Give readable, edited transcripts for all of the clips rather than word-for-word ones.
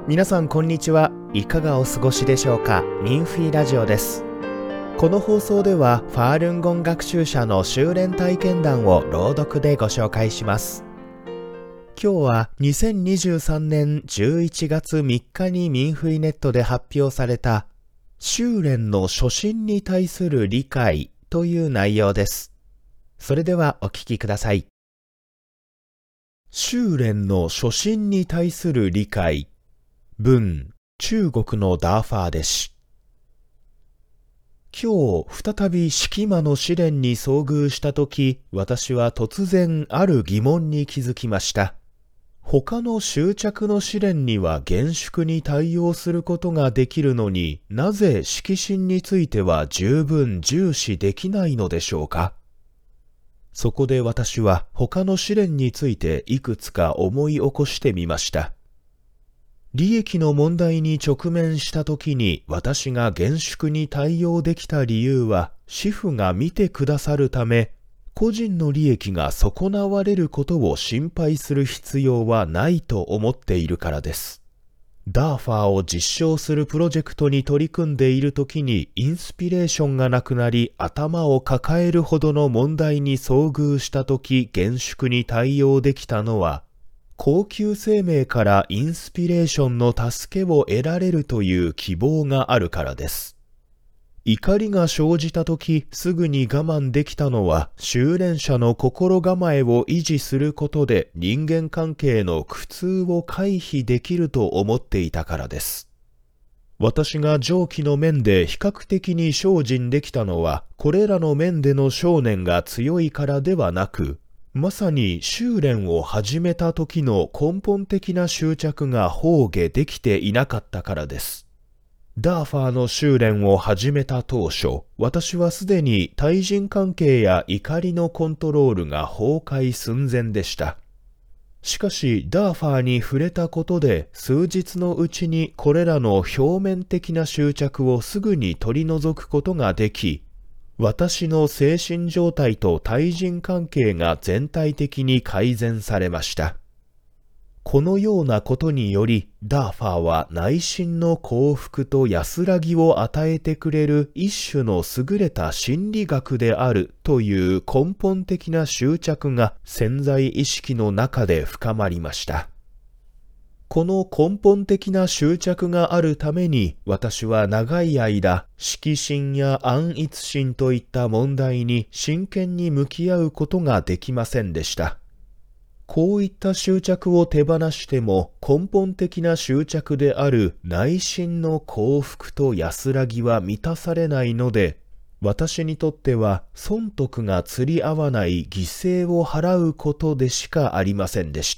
皆さんこんにちは。いかがお過ごしでしょうか。ミンフィラジオです。この放送ではファールンゴン学習者の修練体験談を朗読でご紹介します。今日は2023年11月3日にミンフィネットで発表された修練の初心に対する理解という内容です。それではお聞きください。修練の初心に対する理解。文、中国のダーファー弟子。今日再び式魔の試練に遭遇したとき、私は突然ある疑問に気づきました。他の執着の試練には厳粛に対応することができるのに、なぜ色心については十分重視できないのでしょうか。そこで私は他の試練についていくつか思い起こしてみました。利益の問題に直面したときに私が厳粛に対応できた理由は、師父が見てくださるため、個人の利益が損なわれることを心配する必要はないと思っているからです。ダーファーを実証するプロジェクトに取り組んでいるときにインスピレーションがなくなり、頭を抱えるほどの問題に遭遇したとき厳粛に対応できたのは、高級生命からインスピレーションの助けを得られるという希望があるからです。怒りが生じたときすぐに我慢できたのは、修練者の心構えを維持することで人間関係の苦痛を回避できると思っていたからです。私が上記の面で比較的に精進できたのは、これらの面での執念が強いからではなく、まさに修練を始めた時の根本的な執着が崩下できていなかったからです。ダーファーの修練を始めた当初、私はすでに対人関係や怒りのコントロールが崩壊寸前でした。しかし、ダーファーに触れたことで、数日のうちにこれらの表面的な執着をすぐに取り除くことができ、私の精神状態と対人関係が全体的に改善されました。このようなことにより、ダーファーは内心の幸福と安らぎを与えてくれる一種の優れた心理学であるという根本的な執着が潜在意識の中で深まりました。この根本的な執着があるために、私は長い間、色心や安逸心といった問題に真剣に向き合うことができませんでした。こういった執着を手放しても、根本的な執着である内心の幸福と安らぎは満たされないので、私にとっては損得が釣り合わない犠牲を払うことでしかありませんでした。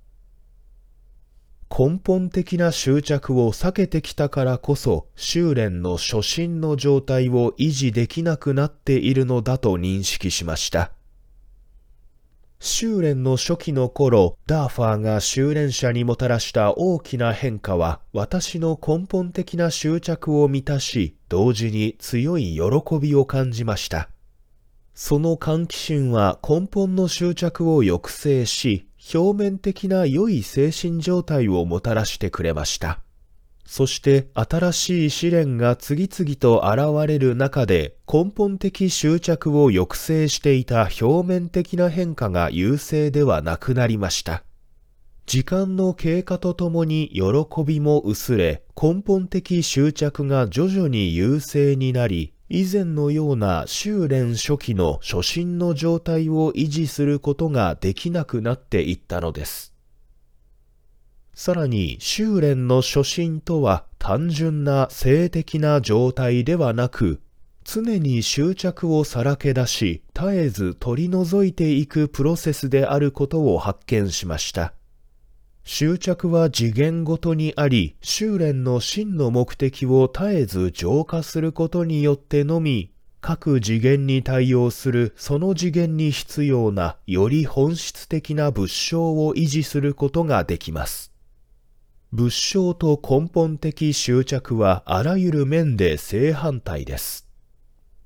根本的な執着を避けてきたからこそ、修練の初心の状態を維持できなくなっているのだと認識しました。修練の初期の頃、ダーファーが修練者にもたらした大きな変化は、私の根本的な執着を満たし、同時に強い喜びを感じました。その喚起心は根本の執着を抑制し、表面的な良い精神状態をもたらしてくれました。そして新しい試練が次々と現れる中で、根本的執着を抑制していた表面的な変化が優勢ではなくなりました。時間の経過とともに喜びも薄れ、根本的執着が徐々に優勢になり、以前のような修練初期の初心の状態を維持することができなくなっていったのです。さらに修練の初心とは単純な静的な状態ではなく、常に執着をさらけ出し、絶えず取り除いていくプロセスであることを発見しました。執着は次元ごとにあり、修練の真の目的を絶えず浄化することによってのみ、各次元に対応するその次元に必要なより本質的な物証を維持することができます。物証と根本的執着はあらゆる面で正反対です。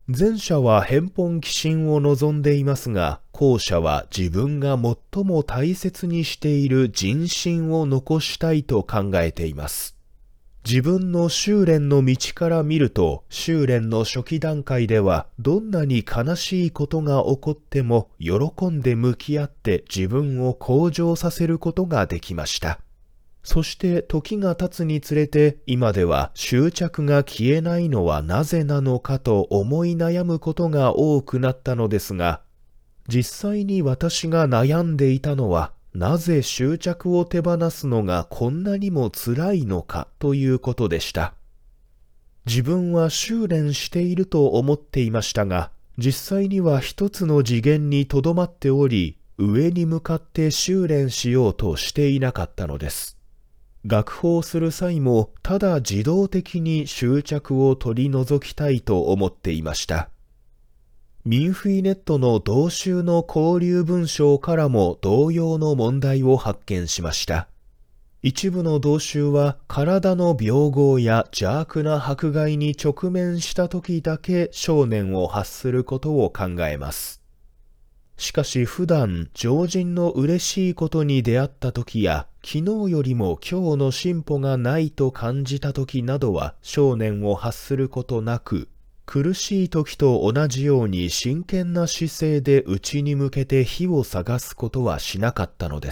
前者は返本寄進を望んでいますが、後者は自分が最も大切にしている人心を残したいと考えています。自分の修練の道から見ると、修練の初期段階ではどんなに悲しいことが起こっても喜んで向き合って自分を向上させることができました。そして時が経つにつれて今では執着が消えないのはなぜなのかと思い悩むことが多くなったのですが、実際に私が悩んでいたのは、なぜ執着を手放すのがこんなにも辛いのかということでした。自分は修練していると思っていましたが、実際には一つの次元にとどまっており、上に向かって修練しようとしていなかったのです。学法する際も、ただ自動的に執着を取り除きたいと思っていました。ミンフィネットの同宗の交流文章からも同様の問題を発見しました。一部の同宗は体の病号や邪悪な迫害に直面した時だけ聖念を発することを考えます。しかし普段常人の嬉しいことに出会った時や昨日よりも今日の進歩がないと感じた時などは聖念を発することなく、苦しい時と同じように真剣な姿勢で内に向けて火を探すことはしなかったのです。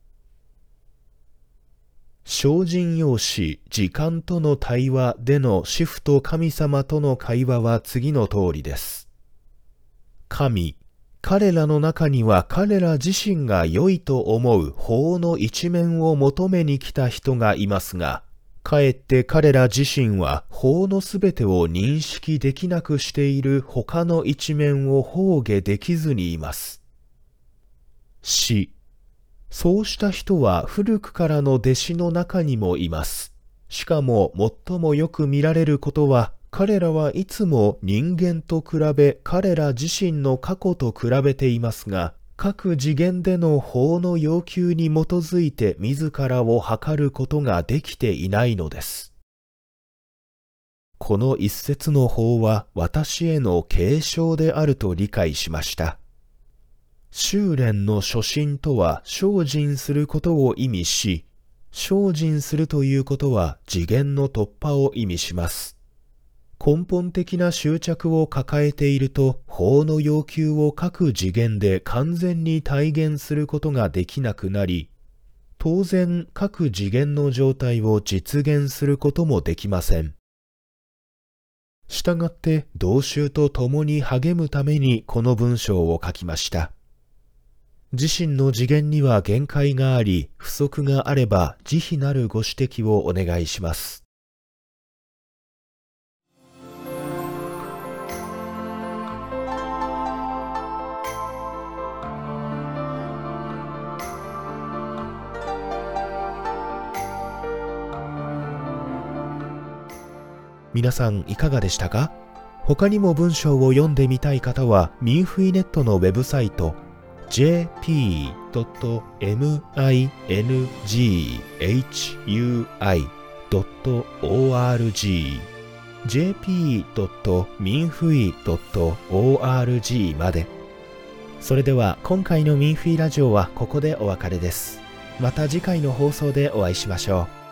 精進用紙時間との対話での師父と神様との会話は次の通りです。神、彼らの中には彼ら自身が良いと思う法の一面を求めに来た人がいますが、かえって彼ら自身は法のすべてを認識できなくしている他の一面を放下できずにいます。死。そうした人は古くからの弟子の中にもいます。しかも最もよく見られることは、彼らはいつも人間と比べ彼ら自身の過去と比べていますが、各次元での法の要求に基づいて自らを測ることができていないのです。この一節の法は私への継承であると理解しました。修練の初心とは精進することを意味し、精進するということは次元の突破を意味します。根本的な執着を抱えていると、法の要求を各次元で完全に体現することができなくなり、当然各次元の状態を実現することもできません。したがって同宗と共に励むためにこの文章を書きました。自身の次元には限界があり、不足があれば慈悲なるご指摘をお願いします。皆さんいかがでしたか？他にも文章を読んでみたい方は、ミンフィネットのウェブサイト jp.minghui.org jp.minfui.org まで。それでは今回のミンフィラジオはここでお別れです。また次回の放送でお会いしましょう。